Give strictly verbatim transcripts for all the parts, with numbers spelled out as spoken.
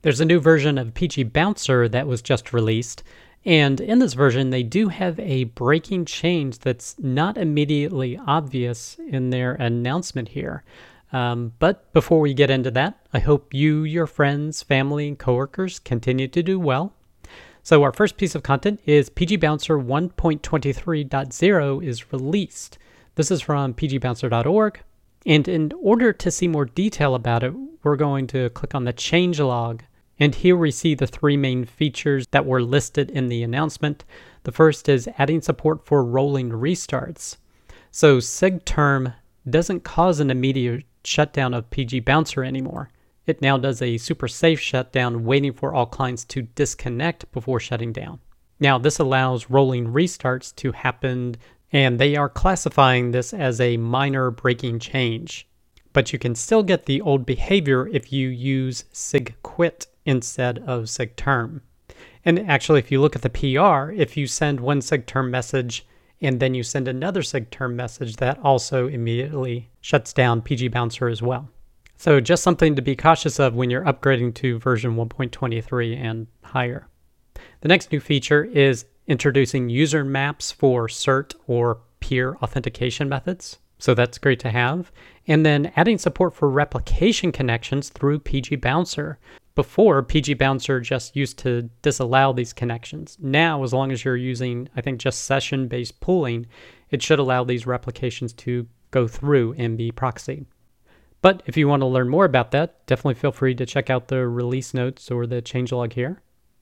There's a new version of P G Bouncer that was just released, and in this version they do have a breaking change that's not immediately obvious in their announcement here. Um, but before we get into that, I hope you, your friends, family, and coworkers continue to do well. So our first piece of content is P G Bouncer one point twenty-three point zero is released. This is from p g bouncer dot org. And in order to see more detail about it, we're going to click on the changelog. And here we see the three main features that were listed in the announcement. The first is adding support for rolling restarts. So SIGTERM doesn't cause an immediate shutdown of P G Bouncer anymore. It now does a super safe shutdown, waiting for all clients to disconnect before shutting down. Now, this allows rolling restarts to happen, and they are classifying this as a minor breaking change. But you can still get the old behavior if you use SIGQuit instead of SIGTERM. And actually, if you look at the P R, if you send one SIGTERM message and then you send another SIGTERM message, that also immediately shuts down P G Bouncer as well. So just something to be cautious of when you're upgrading to version one point twenty-three and higher. The next new feature is introducing user maps for cert or peer authentication methods. So that's great to have. And then adding support for replication connections through P G Bouncer. Before, P G Bouncer just used to disallow these connections. Now, as long as you're using, I think, just session-based pooling, it should allow these replications to go through and be proxied. But if you want to learn more about that, definitely feel free to check out the release notes or the changelog here.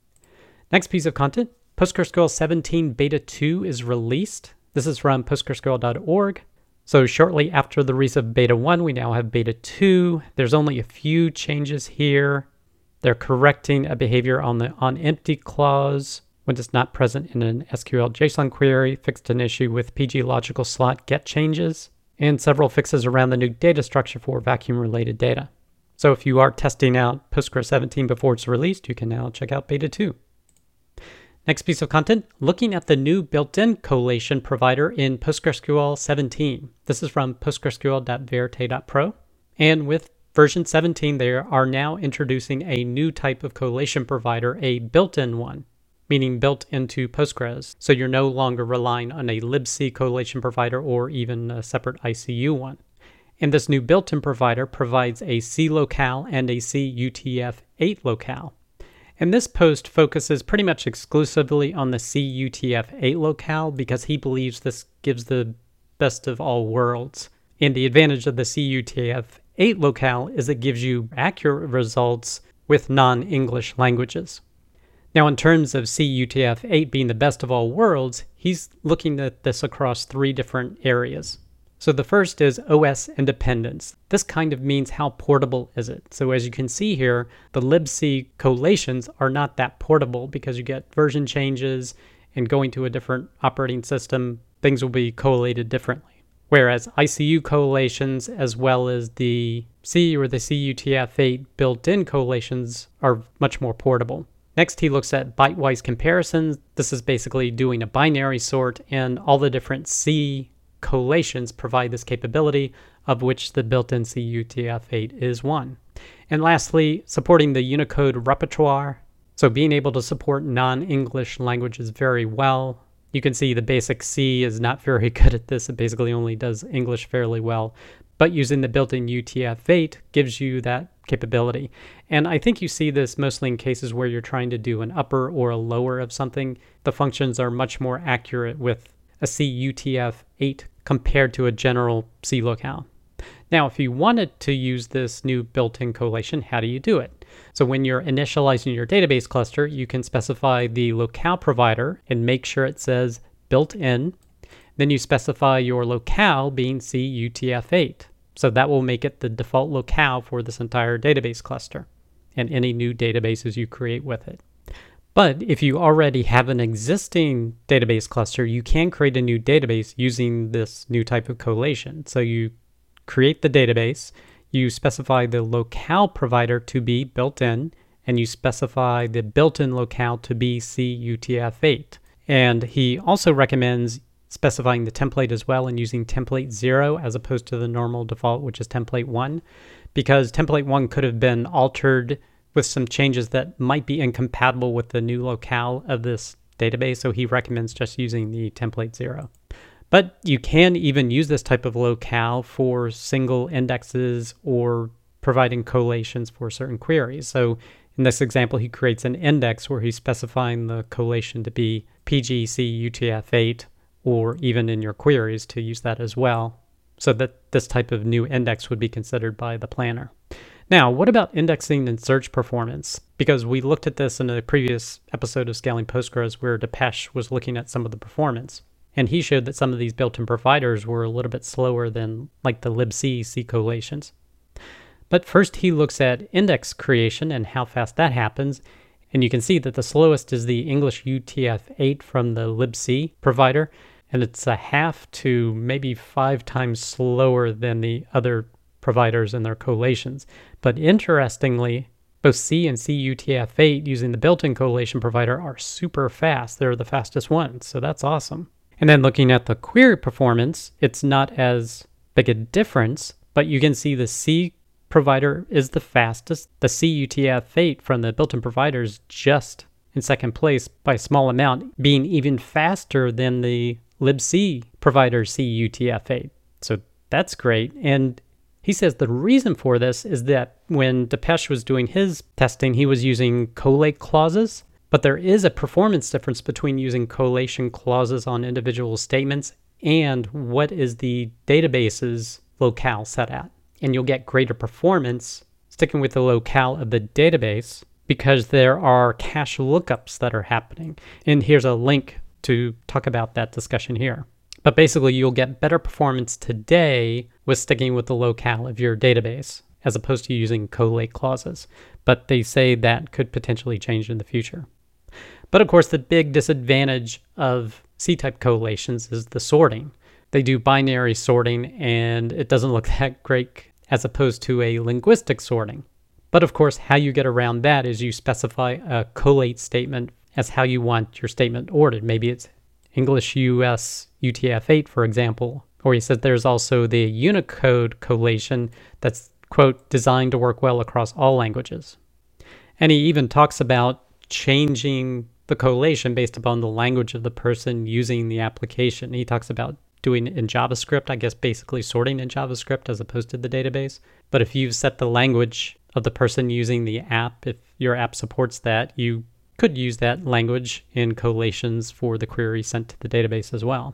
Next piece of content, PostgreSQL seventeen Beta two is released. This is from postgresql dot org. So shortly after the release of Beta one, we now have Beta two. There's only a few changes here. They're correcting a behavior on the onEmpty clause when it's not present in an S Q L JSON query, fixed an issue with P G logical slot get changes, and several fixes around the new data structure for vacuum-related data. So if you are testing out Postgres seventeen before it's released, you can now check out Beta two. Next piece of content, looking at the new built-in collation provider in PostgreSQL seventeen. This is from postgresql dot verite dot pro. And with version seventeen, they are now introducing a new type of collation provider, a built-in one, meaning built into Postgres. So you're no longer relying on a libc collation provider or even a separate I C U one. And this new built-in provider provides a C locale and a C U T F eight locale. And this post focuses pretty much exclusively on the C U T F eight locale because he believes this gives the best of all worlds. And the advantage of the C U T F eight locale is it gives you accurate results with non-English languages. Now, in terms of C U T F eight being the best of all worlds, he's looking at this across three different areas. So the first is O S independence. This kind of means how portable is it? So as you can see here, the libc collations are not that portable because you get version changes and going to a different operating system, things will be collated differently. Whereas I C U collations as well as the C or the C U T F eight built-in collations are much more portable. Next, he looks at byte-wise comparisons. This is basically doing a binary sort, and all the different C collations provide this capability, of which the built-in C U T F eight is one. And lastly, supporting the Unicode repertoire. So being able to support non-English languages very well. You can see the basic C is not very good at this. It basically only does English fairly well. But using the built-in U T F eight gives you that capability. And I think you see this mostly in cases where you're trying to do an upper or a lower of something. The functions are much more accurate with a C U T F eight compared to a general C locale. Now, if you wanted to use this new built-in collation, how do you do it? So when you're initializing your database cluster, you can specify the locale provider and make sure it says built-in. Then you specify your locale being C U T F eight. So that will make it the default locale for this entire database cluster and any new databases you create with it. But if you already have an existing database cluster, you can create a new database using this new type of collation. So you create the database, you specify the locale provider to be built in, and you specify the built-in locale to be C U T F eight. And he also recommends specifying the template as well and using template zero as opposed to the normal default, which is template one, because template one could have been altered with some changes that might be incompatible with the new locale of this database, so he recommends just using the template zero. But you can even use this type of locale for single indexes or providing collations for certain queries. So in this example, he creates an index where he's specifying the collation to be P G C U T F eight, or even in your queries to use that as well, so that this type of new index would be considered by the planner. Now, what about indexing and search performance? Because we looked at this in a previous episode of Scaling Postgres where Dipesh was looking at some of the performance. And he showed that some of these built-in providers were a little bit slower than like the libc C collations. But first he looks at index creation and how fast that happens. And you can see that the slowest is the English U T F eight from the libc provider. And it's a half to maybe five times slower than the other providers and their collations. But interestingly, both C and C U T F eight using the built-in collation provider are super fast. They're the fastest ones, so that's awesome. And then looking at the query performance, it's not as big a difference, but you can see the C provider is the fastest. The C U T F eight from the built-in provider is just in second place by a small amount, being even faster than the libc provider C U T F eight. So that's great. And he says the reason for this is that when Dipesh was doing his testing, he was using collate clauses, but there is a performance difference between using collation clauses on individual statements and what is the database's locale set at. And you'll get greater performance sticking with the locale of the database because there are cache lookups that are happening. And here's a link to talk about that discussion here. But basically, you'll get better performance today with sticking with the locale of your database as opposed to using collate clauses. But they say that could potentially change in the future. But of course, the big disadvantage of C-type collations is the sorting. They do binary sorting, and it doesn't look that great as opposed to a linguistic sorting. But of course, how you get around that is you specify a collate statement as how you want your statement ordered. Maybe it's English U S U T F eight, for example. Or he says there's also the Unicode collation that's, quote, designed to work well across all languages. And he even talks about changing the collation based upon the language of the person using the application. He talks about doing it in JavaScript, I guess basically sorting in JavaScript as opposed to the database. But if you set the language of the person using the app, if your app supports that, you could use that language in collations for the query sent to the database as well.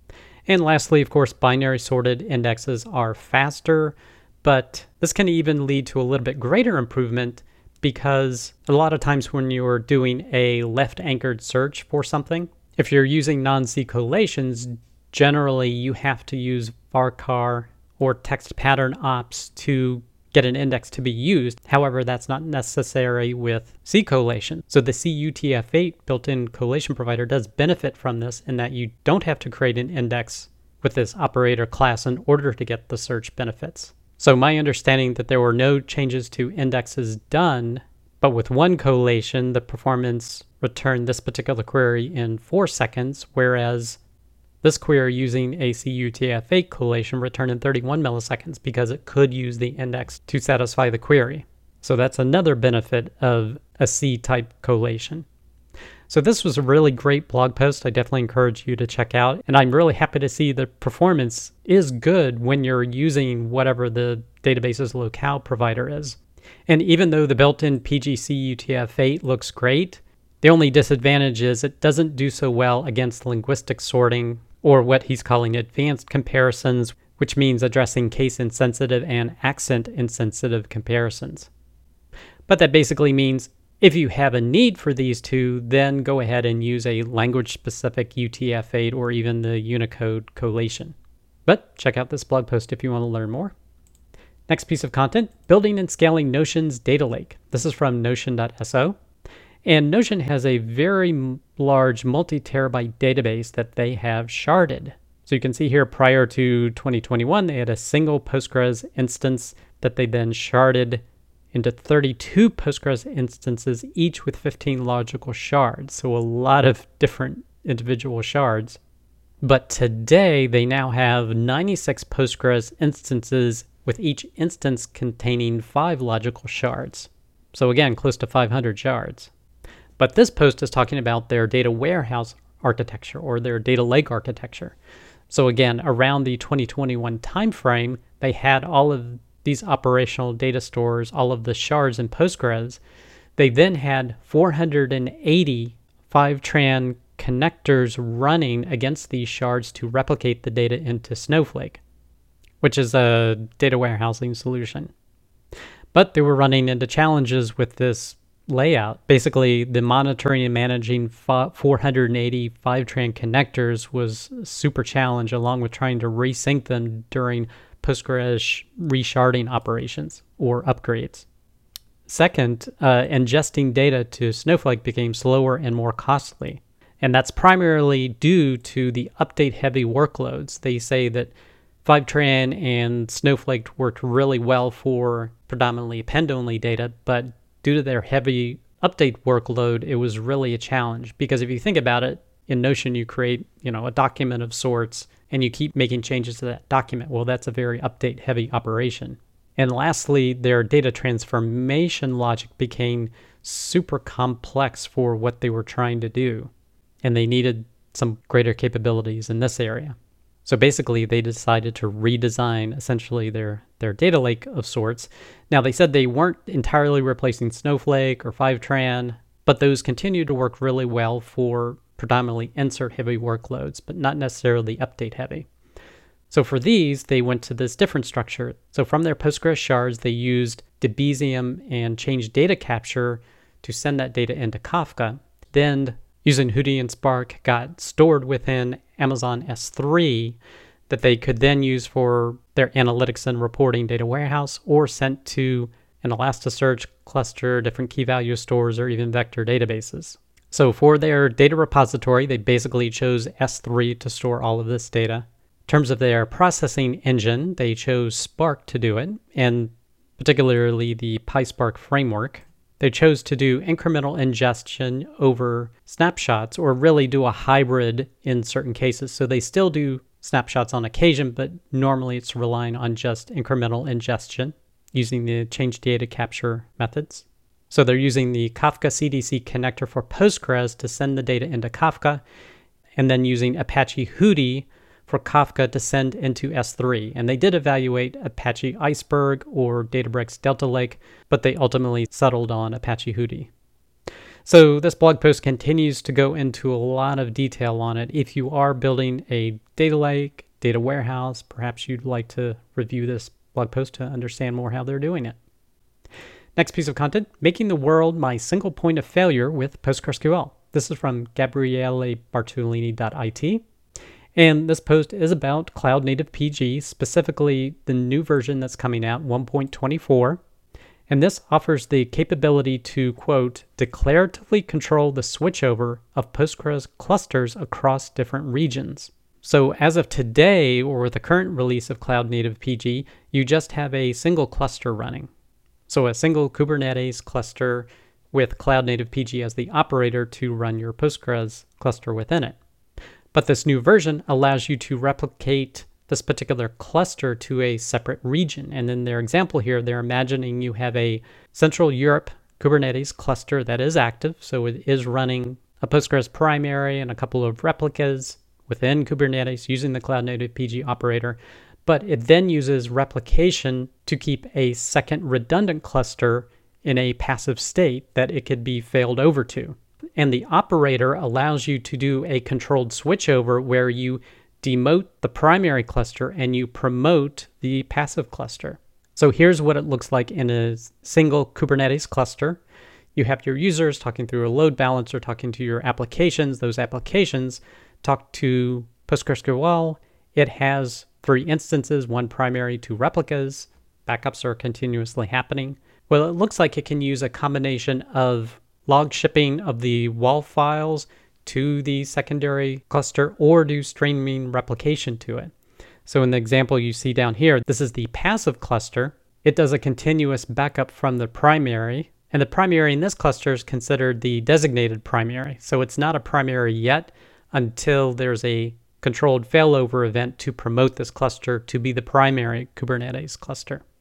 And lastly, of course, binary sorted indexes are faster, but this can even lead to a little bit greater improvement because a lot of times when you're doing a left anchored search for something, if you're using non-C collations, generally you have to use varchar or text pattern ops to get an index to be used. However, that's not necessary with C collation. So the C U T F eight built-in collation provider does benefit from this in that you don't have to create an index with this operator class in order to get the search benefits. So my understanding that there were no changes to indexes done, but with one collation, the performance returned this particular query in four seconds, whereas this query using a C U T F eight collation returned in thirty-one milliseconds because it could use the index to satisfy the query. So that's another benefit of a C-type collation. So this was a really great blog post. I definitely encourage you to check out. And I'm really happy to see the performance is good when you're using whatever the database's locale provider is. And even though the built-in P G C U T F eight looks great, the only disadvantage is it doesn't do so well against linguistic sorting, or what he's calling advanced comparisons, which means addressing case-insensitive and accent-insensitive comparisons. But that basically means if you have a need for these two, then go ahead and use a language-specific U T F eight or even the Unicode collation. But check out this blog post if you want to learn more. Next piece of content, building and scaling Notion's data lake. This is from notion dot S O. And Notion has a very large multi-terabyte database that they have sharded. So you can see here prior to twenty twenty-one, they had a single Postgres instance that they then sharded into thirty-two Postgres instances, each with fifteen logical shards. So a lot of different individual shards. But today they now have ninety-six Postgres instances with each instance containing five logical shards. So again, close to five hundred shards. But this post is talking about their data warehouse architecture or their data lake architecture. So again, around the twenty twenty-one timeframe, they had all of these operational data stores, all of the shards in Postgres. They then had four hundred eighty Fivetran connectors running against these shards to replicate the data into Snowflake, which is a data warehousing solution. But they were running into challenges with this layout. Basically, the monitoring and managing four hundred eighty Fivetran connectors was a super challenge, along with trying to resync them during Postgres resharding operations or upgrades. Second, uh, ingesting data to Snowflake became slower and more costly. And that's primarily due to the update-heavy workloads. They say that Fivetran and Snowflake worked really well for predominantly append-only data, but due to their heavy update workload, it was really a challenge. Because if you think about it, in Notion you create, you know, a document of sorts, and you keep making changes to that document. Well, that's a very update-heavy operation. And lastly, their data transformation logic became super complex for what they were trying to do. And they needed some greater capabilities in this area. So basically, they decided to redesign essentially their, their data lake of sorts. Now, they said they weren't entirely replacing Snowflake or Fivetran, but those continue to work really well for predominantly insert-heavy workloads, but not necessarily update-heavy. So for these, they went to this different structure. So from their Postgres shards, they used Debezium and Change Data Capture to send that data into Kafka. Then, using Hudi and Spark, got stored within Amazon S three that they could then use for their analytics and reporting data warehouse, or sent to an Elasticsearch cluster, different key value stores, or even vector databases. So for their data repository, they basically chose S three to store all of this data. In terms of their processing engine, they chose Spark to do it, and particularly the PySpark framework. They chose to do incremental ingestion over snapshots, or really do a hybrid in certain cases. So they still do snapshots on occasion, but normally it's relying on just incremental ingestion using the change data capture methods. So they're using the Kafka C D C connector for Postgres to send the data into Kafka, and then using Apache Hudi for Kafka to send into S three. And they did evaluate Apache Iceberg or Databricks Delta Lake, but they ultimately settled on Apache Hudi. So this blog post continues to go into a lot of detail on it. If you are building a data lake, data warehouse, perhaps you'd like to review this blog post to understand more how they're doing it. Next piece of content, making the world my single point of failure with PostgreSQL. This is from Gabriele Bartolini dot I T. And this post is about Cloud Native P G, specifically the new version that's coming out, one point twenty-four. And this offers the capability to, quote, declaratively control the switchover of Postgres clusters across different regions. So as of today, or with the current release of Cloud Native P G, you just have a single cluster running. So a single Kubernetes cluster with Cloud Native P G as the operator to run your Postgres cluster within it. But this new version allows you to replicate this particular cluster to a separate region. And in their example here, they're imagining you have a Central Europe Kubernetes cluster that is active. So it is running a Postgres primary and a couple of replicas within Kubernetes using the Cloud Native P G operator. But it then uses replication to keep a second redundant cluster in a passive state that it could be failed over to. And the operator allows you to do a controlled switchover where you demote the primary cluster and you promote the passive cluster. So here's what it looks like in a single Kubernetes cluster. You have your users talking through a load balancer, talking to your applications. Those applications talk to PostgreSQL. It has three instances, one primary, two replicas. Backups are continuously happening. Well, it looks like it can use a combination of log shipping of the W A L files to the secondary cluster, or do streaming replication to it. So in the example you see down here, this is the passive cluster. It does a continuous backup from the primary, and the primary in this cluster is considered the designated primary. So it's not a primary yet until there's a controlled failover event to promote this cluster to be the primary Kubernetes cluster.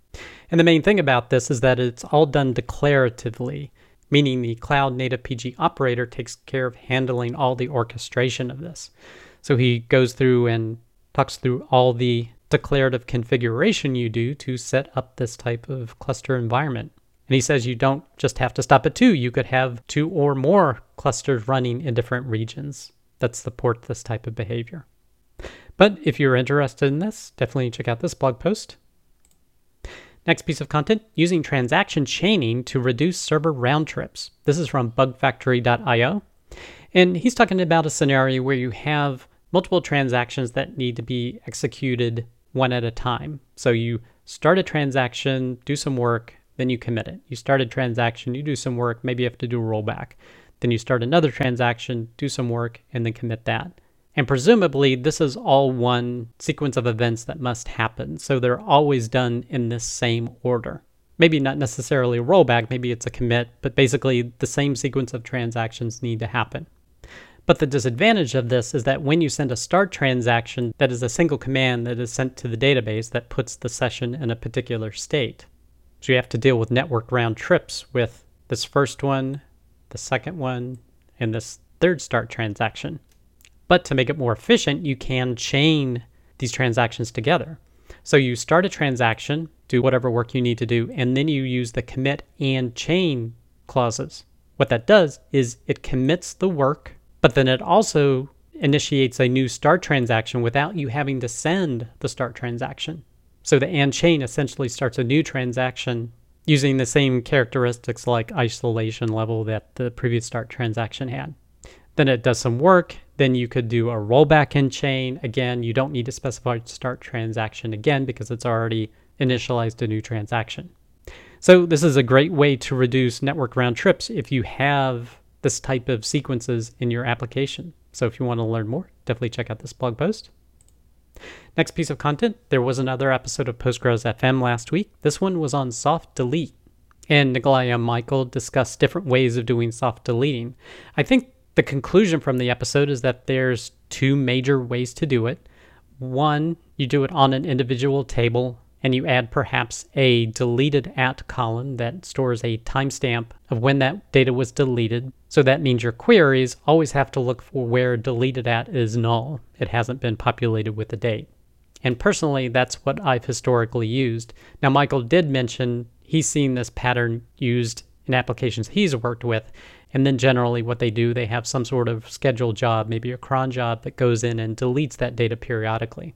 And the main thing about this is that it's all done declaratively, meaning the Cloud Native P G operator takes care of handling all the orchestration of this. So he goes through and talks through all the declarative configuration you do to set up this type of cluster environment. And he says you don't just have to stop at two. You could have two or more clusters running in different regions that support this type of behavior. But if you're interested in this, definitely check out this blog post. Next piece of content, using transaction chaining to reduce server round trips. This is from bug factory dot i o. And he's talking about a scenario where you have multiple transactions that need to be executed one at a time. So you start a transaction, do some work, then you commit it. You start a transaction, you do some work, maybe you have to do a rollback. Then you start another transaction, do some work, and then commit that. And presumably, this is all one sequence of events that must happen. So they're always done in this same order. Maybe not necessarily a rollback, maybe it's a commit, but basically the same sequence of transactions need to happen. But the disadvantage of this is that when you send a start transaction, that is a single command that is sent to the database that puts the session in a particular state. So you have to deal with network round trips with this first one, the second one, and this third start transaction. But to make it more efficient, you can chain these transactions together. So you start a transaction, do whatever work you need to do, and then you use the commit and chain clauses. What that does is it commits the work, but then it also initiates a new start transaction without you having to send the start transaction. So the and chain essentially starts a new transaction using the same characteristics like isolation level that the previous start transaction had. Then it does some work. Then you could do a rollback in chain. Again, you don't need to specify start transaction again because it's already initialized a new transaction. So this is a great way to reduce network round trips if you have this type of sequences in your application. So if you want to learn more, definitely check out this blog post. Next piece of content, there was another episode of Postgres F M last week. This one was on soft delete. And Nikolai and Michael discussed different ways of doing soft deleting. I think the conclusion from the episode is that there's two major ways to do it. One, you do it on an individual table and you add perhaps a deleted at column that stores a timestamp of when that data was deleted. So that means your queries always have to look for where deleted at is null. It hasn't been populated with the date. And personally, that's what I've historically used. Now, Michael did mention he's seen this pattern used in applications he's worked with. And then generally what they do, they have some sort of scheduled job, maybe a cron job that goes in and deletes that data periodically.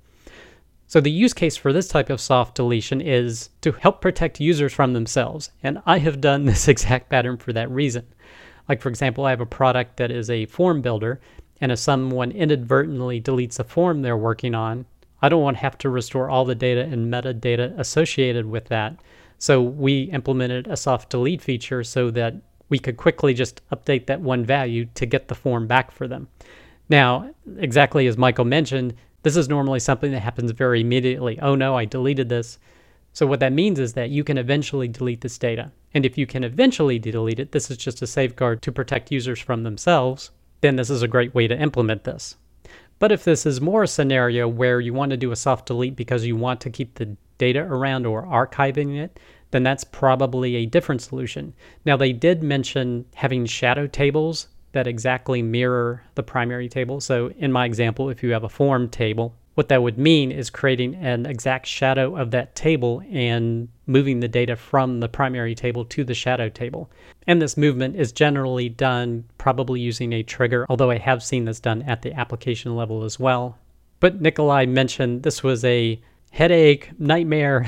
So the use case for this type of soft deletion is to help protect users from themselves. And I have done this exact pattern for that reason. Like, for example, I have a product that is a form builder, and if someone inadvertently deletes a form they're working on, I don't want to have to restore all the data and metadata associated with that. So we implemented a soft delete feature so that we could quickly just update that one value to get the form back for them. Now, exactly as Michael mentioned, this is normally something that happens very immediately. Oh no, I deleted this. So what that means is that you can eventually delete this data. And if you can eventually delete it, this is just a safeguard to protect users from themselves, then this is a great way to implement this. But if this is more a scenario where you want to do a soft delete because you want to keep the data around or archiving it, then that's probably a different solution. Now, they did mention having shadow tables that exactly mirror the primary table. So in my example, if you have a form table, what that would mean is creating an exact shadow of that table and moving the data from the primary table to the shadow table. And this movement is generally done probably using a trigger, although I have seen this done at the application level as well. But Nikolai mentioned this was a headache, nightmare,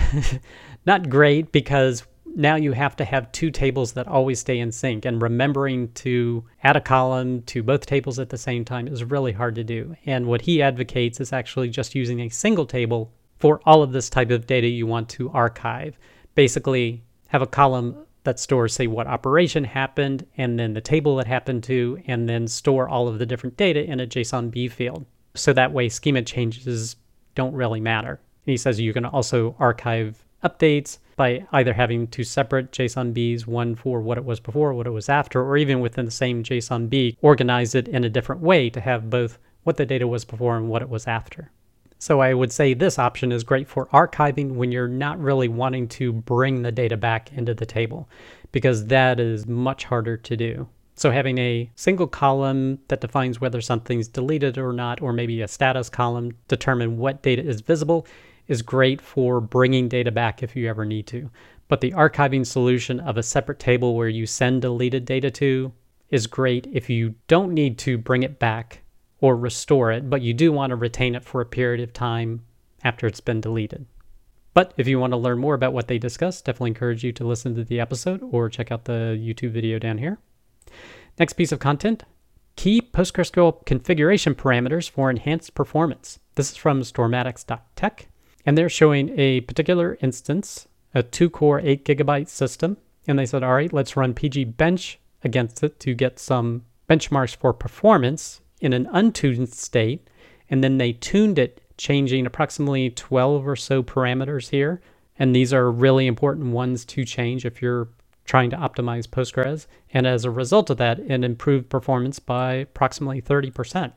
not great, because now you have to have two tables that always stay in sync, and remembering to add a column to both tables at the same time is really hard to do. And what he advocates is actually just using a single table for all of this type of data you want to archive. Basically, have a column that stores, say, what operation happened, and then the table it happened to, and then store all of the different data in a JSON-B field. So that way schema changes don't really matter. And he says you can also archive updates by either having two separate JSON-Bs, one for what it was before, what it was after, or even within the same JSON-B, organize it in a different way to have both what the data was before and what it was after. So I would say this option is great for archiving when you're not really wanting to bring the data back into the table, because that is much harder to do. So having a single column that defines whether something's deleted or not, or maybe a status column determine what data is visible, is great for bringing data back if you ever need to. But the archiving solution of a separate table where you send deleted data to is great if you don't need to bring it back or restore it, but you do want to retain it for a period of time after it's been deleted. But if you want to learn more about what they discuss, definitely encourage you to listen to the episode or check out the YouTube video down here. Next piece of content, key PostgreSQL configuration parameters for enhanced performance. This is from stormatics dot tech, and they're showing a particular instance, a two-core, eight gigabyte system, and they said, all right, let's run pgbench against it to get some benchmarks for performance in an untuned state, and then they tuned it, changing approximately twelve or so parameters here, and these are really important ones to change if you're trying to optimize Postgres, and as a result of that, it improved performance by approximately thirty percent.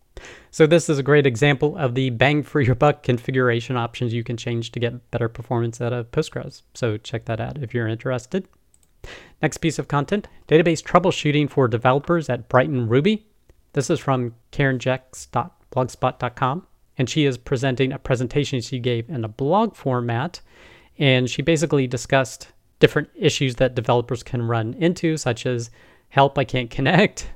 So this is a great example of the bang for your buck configuration options you can change to get better performance out of Postgres. So check that out if you're interested. Next piece of content, database troubleshooting for developers at Brighton Ruby. This is from karen jex dot blogspot dot com, and she is presenting a presentation she gave in a blog format, and she basically discussed different issues that developers can run into, such as, help, I can't connect,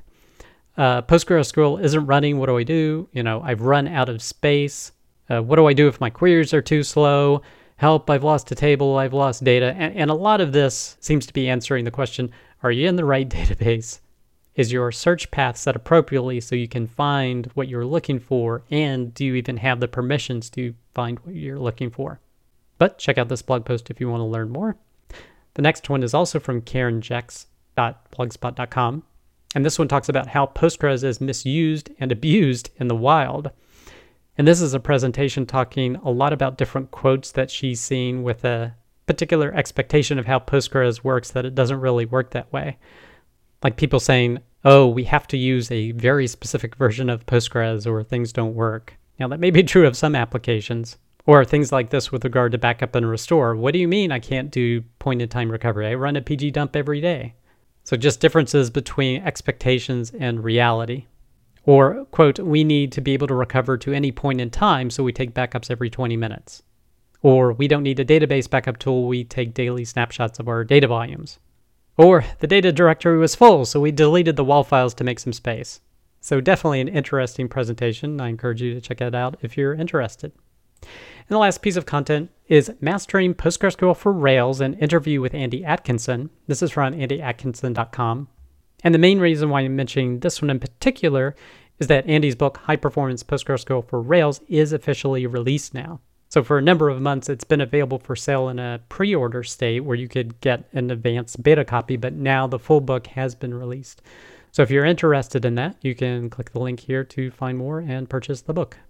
uh, PostgreSQL isn't running, what do I do? You know, I've run out of space. Uh, what do I do if my queries are too slow? Help, I've lost a table, I've lost data. And, and a lot of this seems to be answering the question, are you in the right database? Is your search path set appropriately so you can find what you're looking for? And do you even have the permissions to find what you're looking for? But check out this blog post if you want to learn more. The next one is also from karen jex dot blogspot dot com. And this one talks about how Postgres is misused and abused in the wild. And this is a presentation talking a lot about different quotes that she's seen with a particular expectation of how Postgres works, that it doesn't really work that way. Like people saying, oh, we have to use a very specific version of Postgres or things don't work. Now that may be true of some applications, or things like this with regard to backup and restore. What do you mean I can't do point-in-time recovery? I run a pgdump every day. So just differences between expectations and reality. Or, quote, we need to be able to recover to any point in time, so we take backups every twenty minutes. Or we don't need a database backup tool, we take daily snapshots of our data volumes. Or the data directory was full, so we deleted the wall files to make some space. So definitely an interesting presentation. I encourage you to check it out if you're interested. And the last piece of content is Mastering PostgreSQL for Rails, an interview with Andy Atkinson. This is from andy atkinson dot com. And the main reason why I'm mentioning this one in particular is that Andy's book, High Performance PostgreSQL for Rails, is officially released now. So for a number of months, it's been available for sale in a pre-order state where you could get an advanced beta copy, but now the full book has been released. So if you're interested in that, you can click the link here to find more and purchase the book.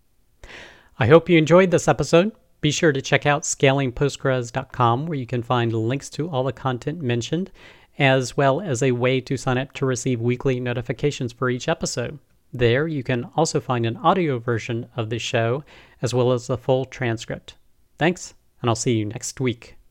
I hope you enjoyed this episode. Be sure to check out scaling postgres dot com, where you can find links to all the content mentioned, as well as a way to sign up to receive weekly notifications for each episode. There, you can also find an audio version of the show, as well as the full transcript. Thanks, and I'll see you next week.